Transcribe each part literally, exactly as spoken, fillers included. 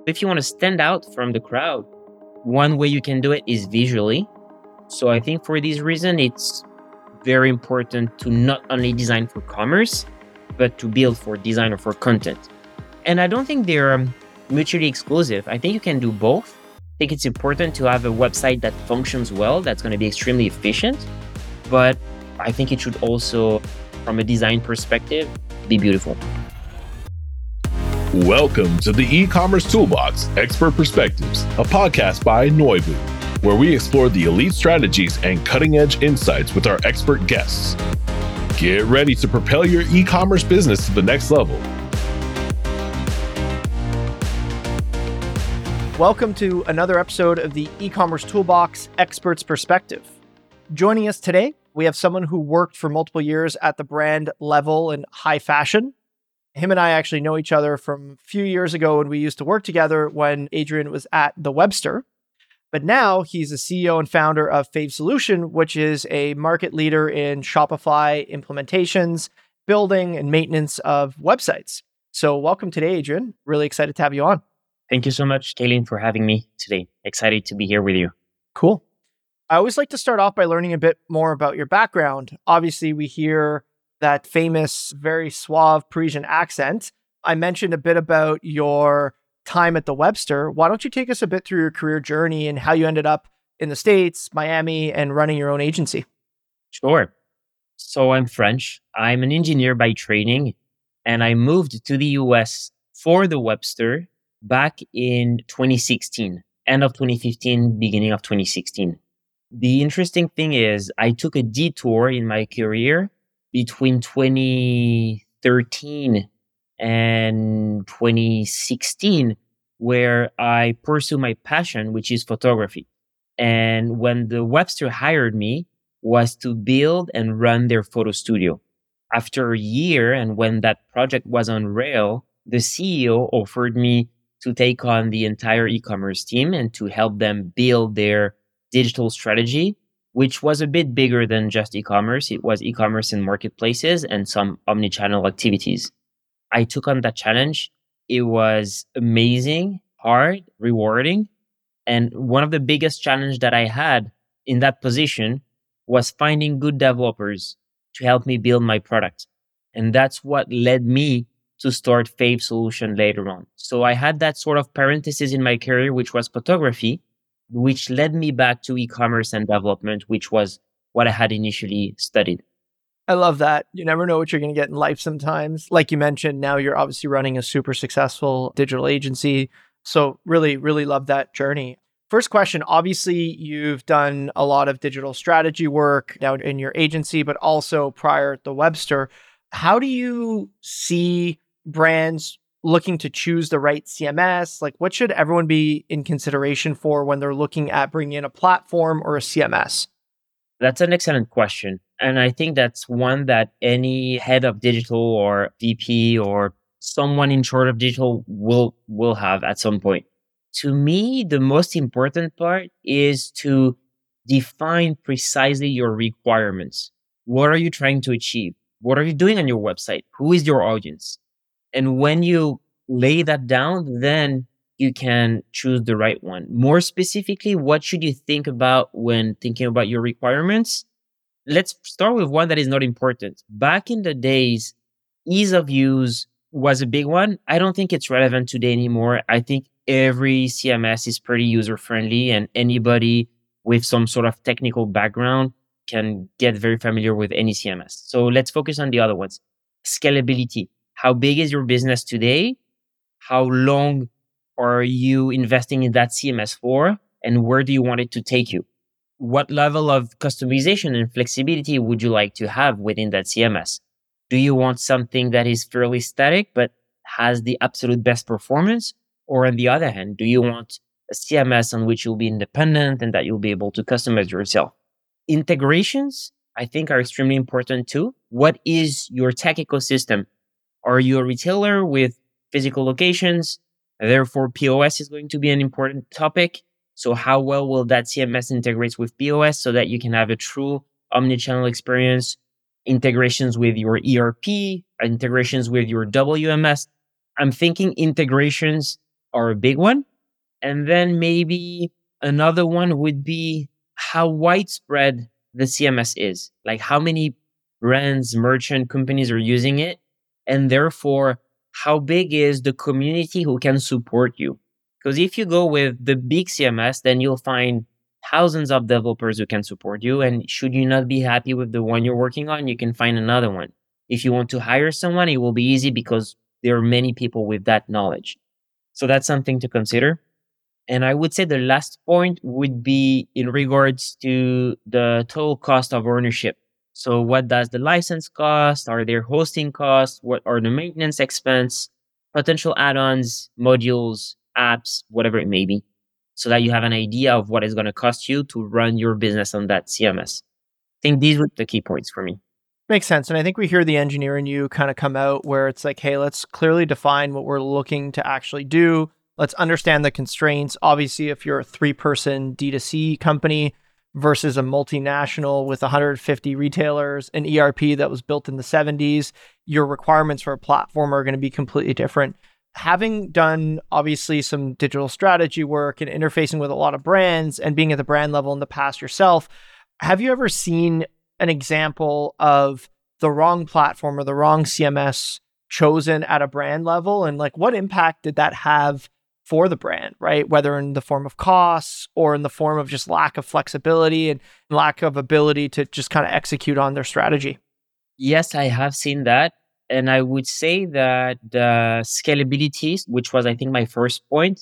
If you want to stand out from the crowd, one way you can do it is visually. So I think for this reason, it's very important to not only design for commerce, but to build for design or for content. And I don't think they're um, mutually exclusive. I think you can do both. I think it's important to have a website that functions well, that's going to be extremely efficient. But I think it should also, from a design perspective, be beautiful. Welcome to the E-commerce Toolbox Expert Perspectives, a podcast by Noibu, where we explore the elite strategies and cutting-edge insights with our expert guests. Get ready to propel your e-commerce business to the next level. Welcome to another episode of the E-commerce Toolbox Experts Perspective. Joining us today, we have someone who worked for multiple years at the brand level in high fashion. Him and I actually know each other from a few years ago when we used to work together when Adrian was at The Webster. But now he's the C E O and founder of Fave Solution, which is a market leader in Shopify implementations, building and maintenance of websites. So welcome today, Adrian. Really excited to have you on. Thank you so much, Kaylin, for having me today. Excited to be here with you. Cool. I always like to start off by learning a bit more about your background. Obviously, we hear that famous, very suave Parisian accent. I mentioned a bit about your time at The Webster. Why don't you take us a bit through your career journey and how you ended up in the States, Miami, and running your own agency? Sure. So I'm French. I'm an engineer by training, and I moved to the U S for The Webster back in twenty sixteen, end of twenty fifteen, beginning of twenty sixteen. The interesting thing is I took a detour in my career between twenty thirteen and twenty sixteen, where I pursue my passion, which is photography. And when The Webster hired me, was to build and run their photo studio. After a year, and when that project was on rail, the C E O offered me to take on the entire e-commerce team and to help them build their digital strategy, which was a bit bigger than just e-commerce. It was e-commerce and marketplaces and some omnichannel activities. I took on that challenge. It was amazing, hard, rewarding. And one of the biggest challenges that I had in that position was finding good developers to help me build my product. And that's what led me to start Fave Solution later on. So I had that sort of parenthesis in my career, which was photography, which led me back to e-commerce and development, which was what I had initially studied. I love that. You never know what you're going to get in life sometimes. Like you mentioned, now you're obviously running a super successful digital agency. So really, really love that journey. First question, obviously you've done a lot of digital strategy work now in your agency, but also prior at The Webster. How do you see brands looking to choose the right C M S? Like, what should everyone be in consideration for when they're looking at bringing in a platform or a C M S? That's an excellent question. And I think that's one that any head of digital or V P or someone in charge of digital will, will have at some point. To me, the most important part is to define precisely your requirements. What are you trying to achieve? What are you doing on your website? Who is your audience? And when you lay that down, then you can choose the right one. More specifically, what should you think about when thinking about your requirements? Let's start with one that is not important. Back in the days, ease of use was a big one. I don't think it's relevant today anymore. I think every C M S is pretty user-friendly, and anybody with some sort of technical background can get very familiar with any C M S. So let's focus on the other ones. Scalability. How big is your business today? How long are you investing in that C M S for? And where do you want it to take you? What level of customization and flexibility would you like to have within that C M S? Do you want something that is fairly static but has the absolute best performance? Or on the other hand, do you want a C M S on which you'll be independent and that you'll be able to customize yourself? Integrations, I think, are extremely important too. What is your tech ecosystem? Are you a retailer with physical locations? Therefore, P O S is going to be an important topic. So how well will that C M S integrate with P O S so that you can have a true omnichannel experience? Integrations with your E R P, integrations with your W M S. I'm thinking integrations are a big one. And then maybe another one would be how widespread the C M S is, like how many brands, merchant companies are using it. And therefore, how big is the community who can support you? Because if you go with the big C M S, then you'll find thousands of developers who can support you. And should you not be happy with the one you're working on, you can find another one. If you want to hire someone, it will be easy because there are many people with that knowledge. So that's something to consider. And I would say the last point would be in regards to the total cost of ownership. So what does the license cost? Are there hosting costs? What are the maintenance expense? Potential add-ons, modules, apps, whatever it may be, so that you have an idea of what it's going to cost you to run your business on that C M S. I think these were the key points for me. Makes sense. And I think we hear the engineer in you kind of come out where it's like, hey, let's clearly define what we're looking to actually do. Let's understand the constraints. Obviously, if you're a three-person D two C company versus a multinational with one hundred fifty retailers, an E R P that was built in the seventies, your requirements for a platform are going to be completely different. Having done, obviously, some digital strategy work and interfacing with a lot of brands and being at the brand level in the past yourself, have you ever seen an example of the wrong platform or the wrong C M S chosen at a brand level? And like, what impact did that have for the brand, right? Whether in the form of costs or in the form of just lack of flexibility and lack of ability to just kind of execute on their strategy. Yes, I have seen that. And I would say that the scalability, which was, I think, my first point,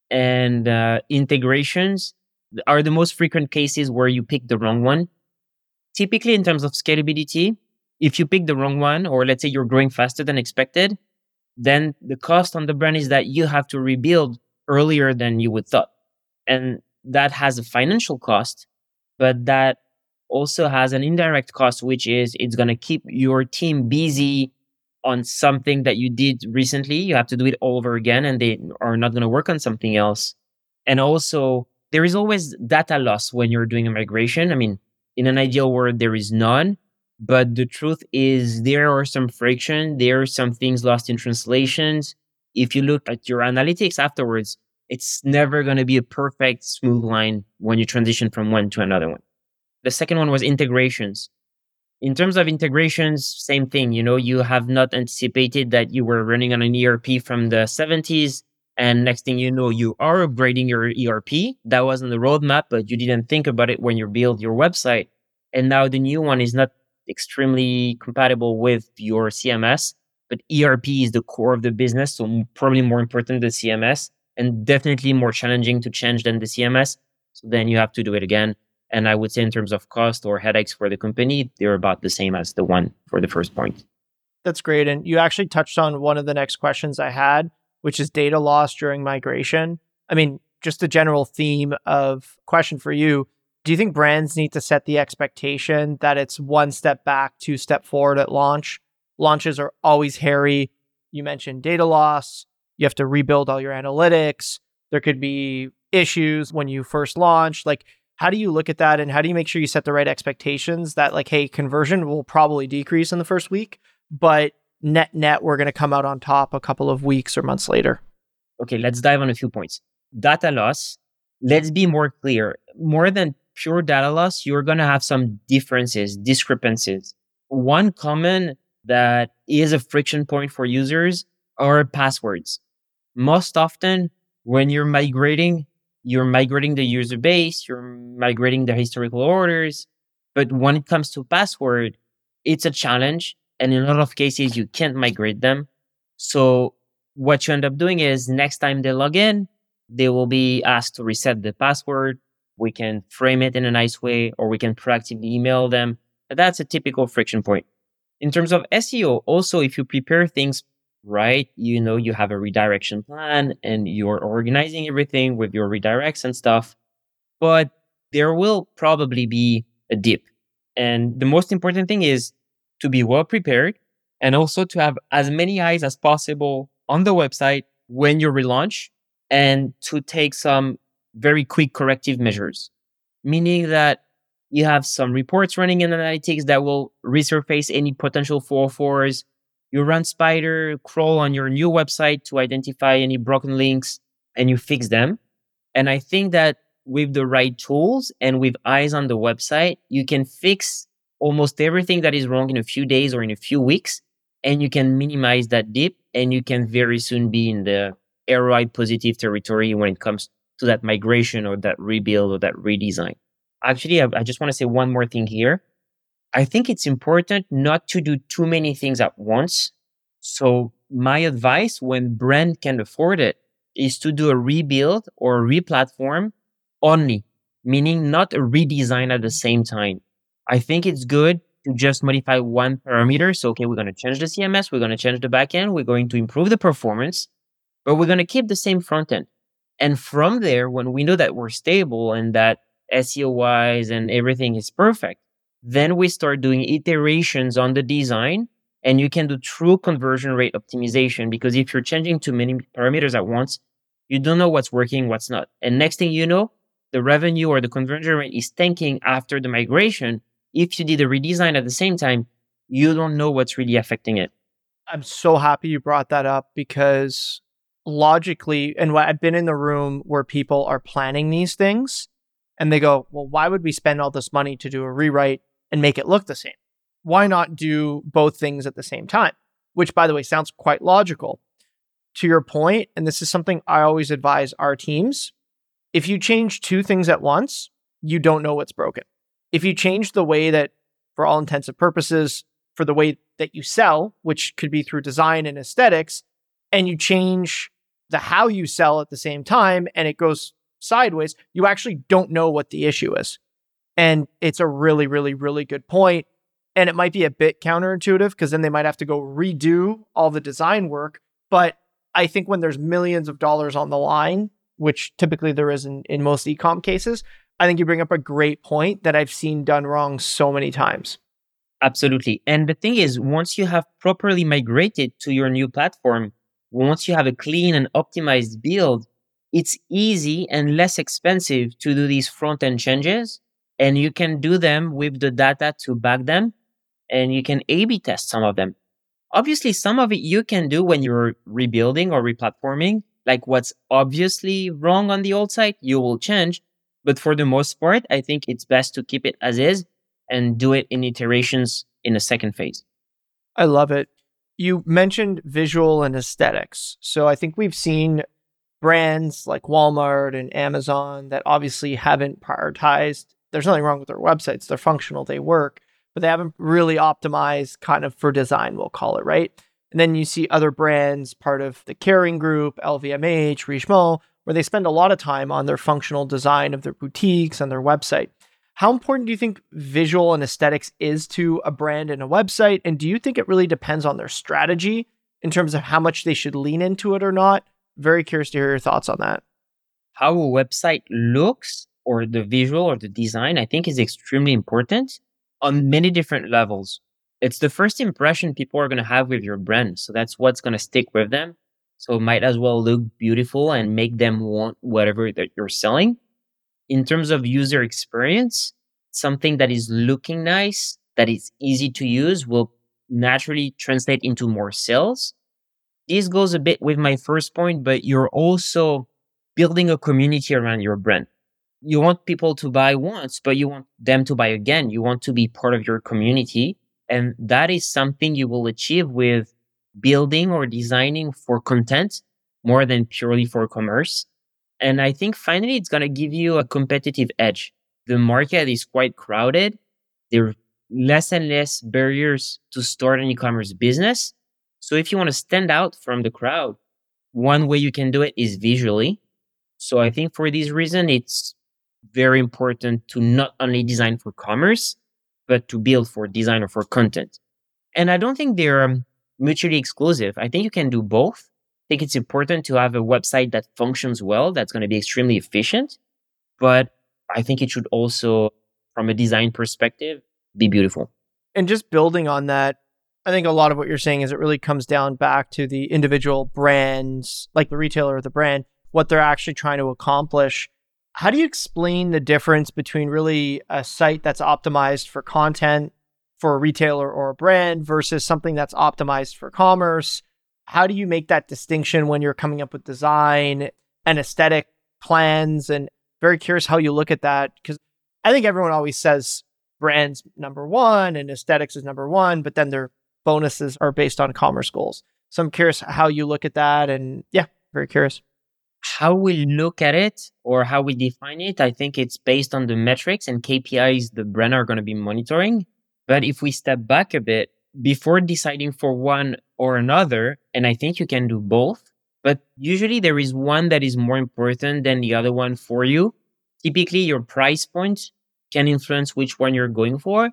and uh, integrations are the most frequent cases where you pick the wrong one. Typically, in terms of scalability, if you pick the wrong one, or let's say you're growing faster than expected, then the cost on the brand is that you have to rebuild earlier than you would thought. And that has a financial cost, but that also has an indirect cost, which is it's going to keep your team busy on something that you did recently. You have to do it all over again, and they are not going to work on something else. And also, there is always data loss when you're doing a migration. I mean, in an ideal world, there is none. But the truth is there are some friction. There are some things lost in translations. If you look at your analytics afterwards, it's never going to be a perfect smooth line when you transition from one to another one. The second one was integrations. In terms of integrations, same thing. You know, you have not anticipated that you were running on an E R P from the seventies. And next thing you know, you are upgrading your E R P. That was on the roadmap, but you didn't think about it when you built your website. And now the new one is not extremely compatible with your C M S, but E R P is the core of the business, so probably more important than C M S, and definitely more challenging to change than the C M S. So then you have to do it again. And I would say in terms of cost or headaches for the company, they're about the same as the one for the first point. That's great. And you actually touched on one of the next questions I had, which is data loss during migration. I mean, just a general theme of question for you. Do you think brands need to set the expectation that it's one step back, two step forward at launch? Launches are always hairy. You mentioned data loss. You have to rebuild all your analytics. There could be issues when you first launch. Like, how do you look at that? And how do you make sure you set the right expectations that like, hey, conversion will probably decrease in the first week, but net net, we're going to come out on top a couple of weeks or months later? Okay, let's dive on a few points. Data loss. Let's be more clear. More than pure data loss, you're going to have some differences, discrepancies. One common that is a friction point for users are passwords. Most often, when you're migrating, you're migrating the user base, you're migrating the historical orders. But when it comes to password, it's a challenge. And in a lot of cases, you can't migrate them. So what you end up doing is next time they log in, they will be asked to reset the password. We can frame it in a nice way, or we can proactively email them. But that's a typical friction point. In terms of S E O, also, if you prepare things right, you know, you have a redirection plan and you're organizing everything with your redirects and stuff, but there will probably be a dip. And the most important thing is to be well prepared and also to have as many eyes as possible on the website when you relaunch, and to take some very quick corrective measures, meaning that you have some reports running in analytics that will resurface any potential four oh fours. You run spider crawl on your new website to identify any broken links. and you fix them. And I think that with the right tools and with eyes on the website, you can fix almost everything that is wrong in a few days or in a few weeks. And you can minimize that dip, and you can very soon be in the R O I positive territory when it comes to that migration or that rebuild or that redesign. Actually, I, I just want to say one more thing here. I think it's important not to do too many things at once. So my advice when brand can afford it is to do a rebuild or a replatform only, meaning not a redesign at the same time. I think it's good to just modify one parameter. So, okay, we're going to change the C M S, we're going to change the backend, we're going to improve the performance, but we're going to keep the same front end. And from there, when we know that we're stable and that S E O wise and everything is perfect, then we start doing iterations on the design, and you can do true conversion rate optimization. Because if you're changing too many parameters at once, you don't know what's working, what's not. And next thing you know, the revenue or the conversion rate is tanking after the migration. If you did a redesign at the same time, you don't know what's really affecting it. I'm so happy you brought that up, because logically, and I've been in the room where people are planning these things and they go, well, why would we spend all this money to do a rewrite and make it look the same? Why not do both things at the same time? Which, by the way, sounds quite logical. To your point, and this is something I always advise our teams, if you change two things at once, you don't know what's broken. If you change the way that, for all intents and purposes, for the way that you sell, which could be through design and aesthetics, and you change the how you sell at the same time and it goes sideways, you actually don't know what the issue is. And it's a really, really, really good point. And it might be a bit counterintuitive, because then they might have to go redo all the design work. But I think when there's millions of dollars on the line, which typically there is in, in most e-com cases, I think you bring up a great point that I've seen done wrong so many times. Absolutely. And the thing is, once you have properly migrated to your new platform, once you have a clean and optimized build, it's easy and less expensive to do these front-end changes. And you can do them with the data to back them. And you can A B test some of them. Obviously, some of it you can do when you're rebuilding or replatforming. Like what's obviously wrong on the old site, you will change. But for the most part, I think it's best to keep it as is and do it in iterations in a second phase. I love it. You mentioned visual and aesthetics. So I think we've seen brands like Walmart and Amazon that obviously haven't prioritized. There's nothing wrong with their websites. They're functional, they work, but they haven't really optimized kind of for design, we'll call it, right? And then you see other brands, part of the Kering Group, L V M H, Richemont, where they spend a lot of time on their functional design of their boutiques and their website. How important do you think visual and aesthetics is to a brand and a website? And do you think it really depends on their strategy in terms of how much they should lean into it or not? Very curious to hear your thoughts on that. How a website looks, or the visual or the design, I think is extremely important on many different levels. It's the first impression people are going to have with your brand. So that's what's going to stick with them. So it might as well look beautiful and make them want whatever that you're selling. In terms of user experience, something that is looking nice, that is easy to use, will naturally translate into more sales. This goes a bit with my first point, but you're also building a community around your brand. You want people to buy once, but you want them to buy again. You want to be part of your community. And that is something you will achieve with building or designing for content more than purely for commerce. And I think finally, it's going to give you a competitive edge. The market is quite crowded. There are less and less barriers to start an e-commerce business. So if you want to stand out from the crowd, one way you can do it is visually. So I think for this reason, it's very important to not only design for commerce, but to build for design or for content. And I don't think they're um, mutually exclusive. I think you can do both. I think it's important to have a website that functions well, that's going to be extremely efficient. But I think it should also, from a design perspective, be beautiful. And just building on that, I think a lot of what you're saying is it really comes down back to the individual brands, like the retailer or the brand, what they're actually trying to accomplish. How do you explain the difference between really a site that's optimized for content for a retailer or a brand versus something that's optimized for commerce? How do you make that distinction when you're coming up with design? and aesthetic plans, and very curious how you look at that, because I think everyone always says brands number one and aesthetics is number one, but then their bonuses are based on commerce goals. So I'm curious how you look at that, and yeah, very curious. How we look at it or how we define it, I think it's based on the metrics and K P Is the brand are going to be monitoring. But if we step back a bit, before deciding for one or another, and I think you can do both, but usually there is one that is more important than the other one for you. Typically, your price point can influence which one you're going for,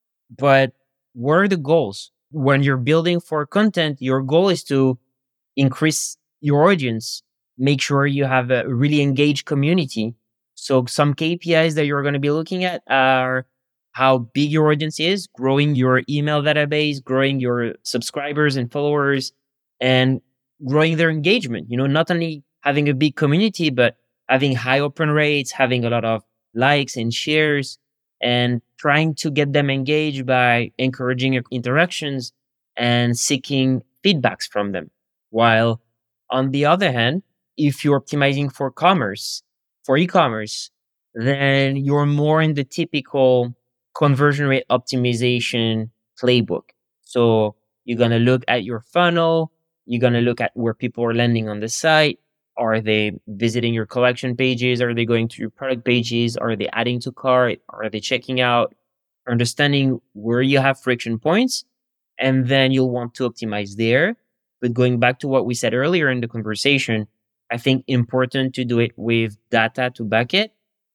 but what are the goals? When you're building for content, your goal is to increase your audience, make sure you have a really engaged community. So some K P Is that you're going to be looking at are how big your audience is, growing your email database, growing your subscribers and followers, and growing their engagement. You know, not only having a big community, but having high open rates, having a lot of likes and shares, and trying to get them engaged by encouraging interactions and seeking feedbacks from them. While on the other hand, if you're optimizing for commerce, for e-commerce, then you're more in the typical conversion rate optimization playbook. So you're going to look at your funnel. You're going to look at where people are landing on the site. Are they visiting your collection pages? Are they going to your product pages? Are they adding to cart? Are they checking out? Understanding where you have friction points. And then you'll want to optimize there. But going back to what we said earlier in the conversation, I think important to do it with data to back it,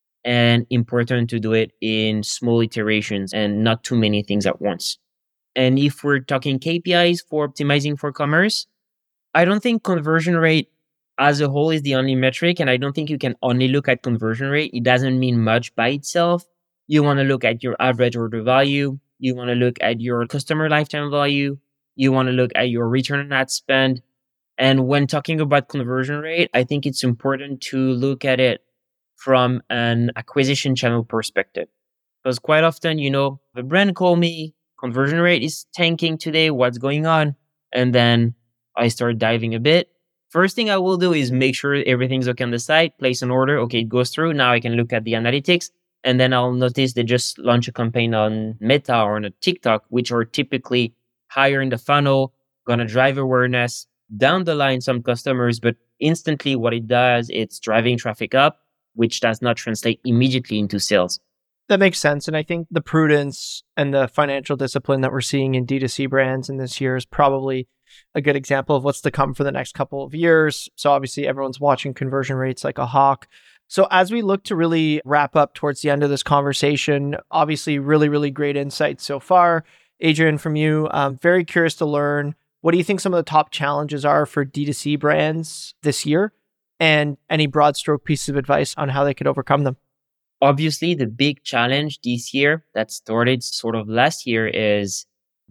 and important to do it in small iterations and not too many things at once. And if we're talking K P Is for optimizing for commerce, I don't think conversion rate as a whole is the only metric. And I don't think you can only look at conversion rate. It doesn't mean much by itself. You want to look at your average order value. You want to look at your customer lifetime value. You want to look at your return on ad spend. And when talking about conversion rate, I think it's important to look at it from an acquisition channel perspective. Because quite often, you know, the brand call me, conversion rate is tanking today, what's going on? And then I start diving a bit. First thing I will do is make sure everything's okay on the site, place an order. Okay, it goes through. Now I can look at the analytics. And then I'll notice they just launch a campaign on Meta or on a TikTok, which are typically higher in the funnel, going to drive awareness, down the line some customers, but instantly what it does, it's driving traffic up, which does not translate immediately into sales. That makes sense. And I think the prudence and the financial discipline that we're seeing in D two C brands in this year is probably a good example of what's to come for the next couple of years. So obviously everyone's watching conversion rates like a hawk. So as we look to really wrap up towards the end of this conversation, obviously really, really great insights so far. Adrian, from you, I'm very curious to learn, what do you think some of the top challenges are for D two C brands this year? And any broad stroke pieces of advice on how they could overcome them? Obviously, the big challenge this year that started sort of last year is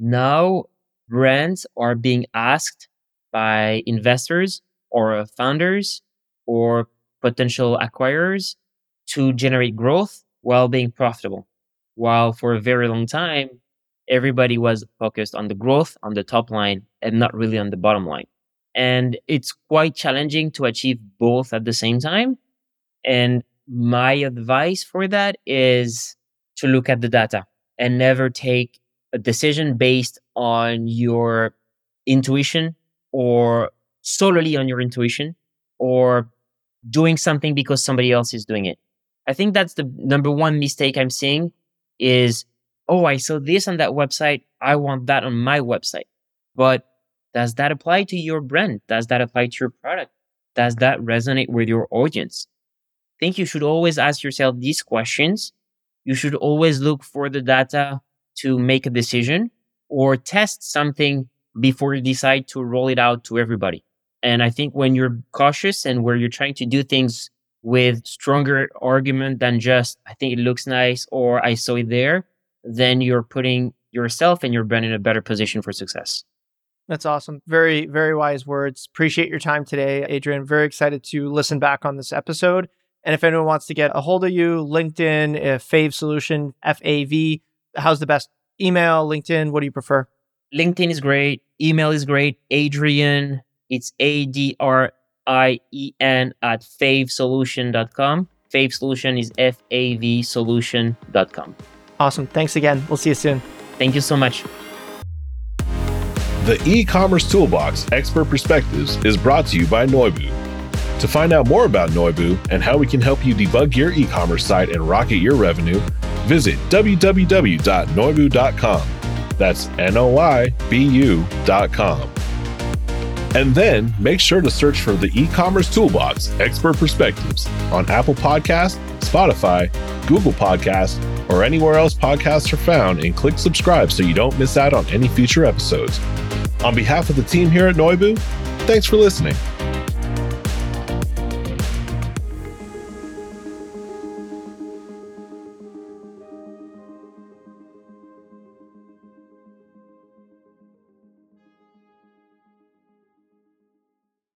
now brands are being asked by investors or founders or potential acquirers to generate growth while being profitable. While for a very long time, everybody was focused on the growth on the top line and not really on the bottom line. And it's quite challenging to achieve both at the same time. And my advice for that is to look at the data and never take a decision based on your intuition or solely on your intuition or doing something because somebody else is doing it. I think that's the number one mistake I'm seeing is, oh, I saw this on that website. I want that on my website. But does that apply to your brand? Does that apply to your product? Does that resonate with your audience? I think you should always ask yourself these questions. You should always look for the data to make a decision or test something before you decide to roll it out to everybody. And I think when you're cautious and where you're trying to do things with stronger argument than just, I think it looks nice or I saw it there, then you're putting yourself and your brand in a better position for success. That's awesome. Very, very wise words. Appreciate your time today, Adrian. Very excited to listen back on this episode. And if anyone wants to get a hold of you, LinkedIn, uh, Fave Solution, F A V, how's the best email, LinkedIn? What do you prefer? LinkedIn is great. Email is great. Adrian, it's A D R I E N at fave solution dot com. Fave Solution is F A V solution dot com. Awesome. Thanks again. We'll see you soon. Thank you so much. The E-commerce Toolbox Expert Perspectives is brought to you by Noibu. To find out more about Noibu and how we can help you debug your e-commerce site and rocket your revenue, visit w w w dot noibu dot com. That's N O I B U dot com. And then make sure to search for the E-commerce Toolbox Expert Perspectives on Apple Podcasts, Spotify, Google Podcasts, or anywhere else podcasts are found, and click subscribe so you don't miss out on any future episodes. On behalf of the team here at Noibu, thanks for listening.